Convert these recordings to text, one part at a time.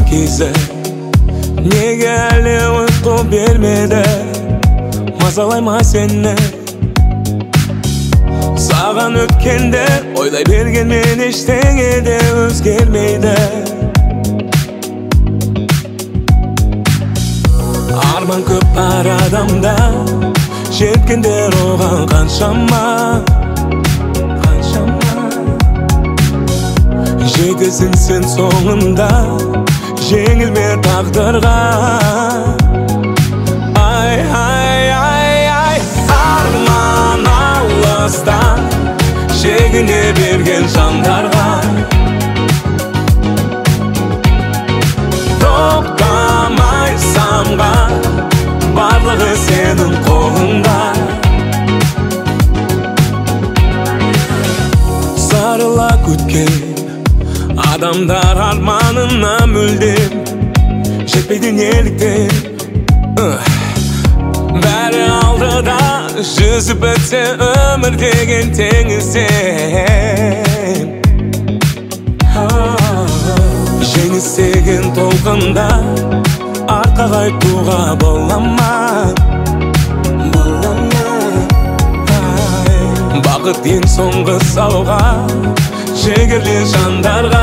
кезі неге әлі ұйқы бермеді, мазалай ма сені? Саған өткенде ойлай бергенмен ештеңе де өзгермейді. Арман көп бар адамда, жеткендер оған қаншама. Жетесің сен соңында, жеңілме тағдырға. Ай, ай, ай, ай, арман алыста, шегіне берген жандарға. Тоқтамай самға, барлығы сенің қолыңда. Сарыла күткен адамдар арманына мүлдем жетпейді неліктен. Бәрі алдыда жүзіп өтсе өмір деген теңізден. Жеңіс деген толқында артқа қайтуға бола ма? Бақыт ең соңғы сауға жігерлі жандарға.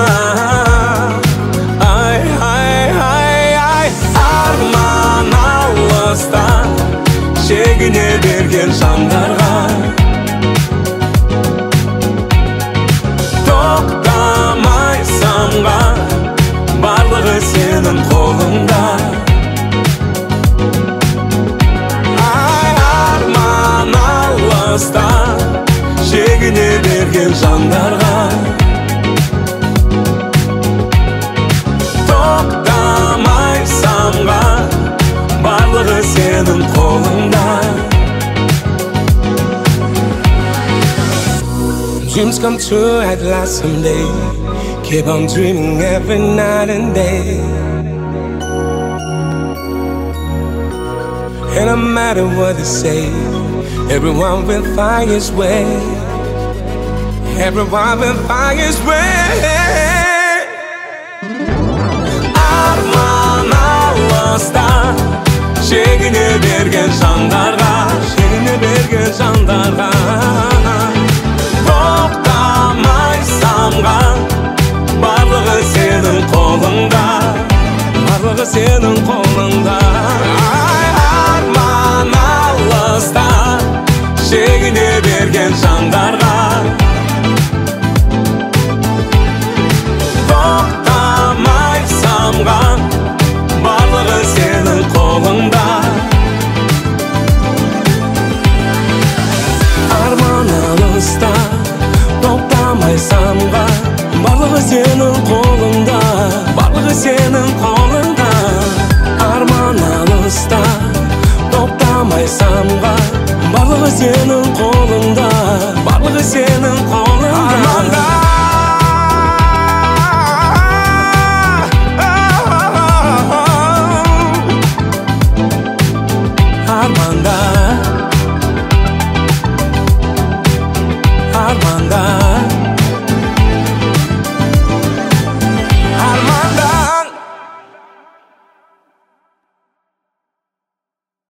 Ай, ай, ай, ай, арман алыста, шегіне берген жандарға. Тоқтамай самға, барлығы сенің қолыңда. Ай, арман алыста, шегіне берген жандарға. Тоқтамай самға, барлығы сенің қолыңда. Dreams come true at last someday. Keep on dreaming every night and day. And no matter what they say, everyone will find his way. Everyone will find his way. Arman alыsta, şegine bergen jandарға, şegine bergen jandарға. Тоқтамай самға, барлығы сенің қолыңда. Барлығы сенің қолыңда. Арман алыста, шегіне берген жандарға. Тоқтамай самға, барлығы сенің қолыңда. Арман алыста, тоқтамай самға, барлығы сенің қолыңда. Барлығы сенің қолыңда. Арман алыста, тоқтамай самға, барлығы сенің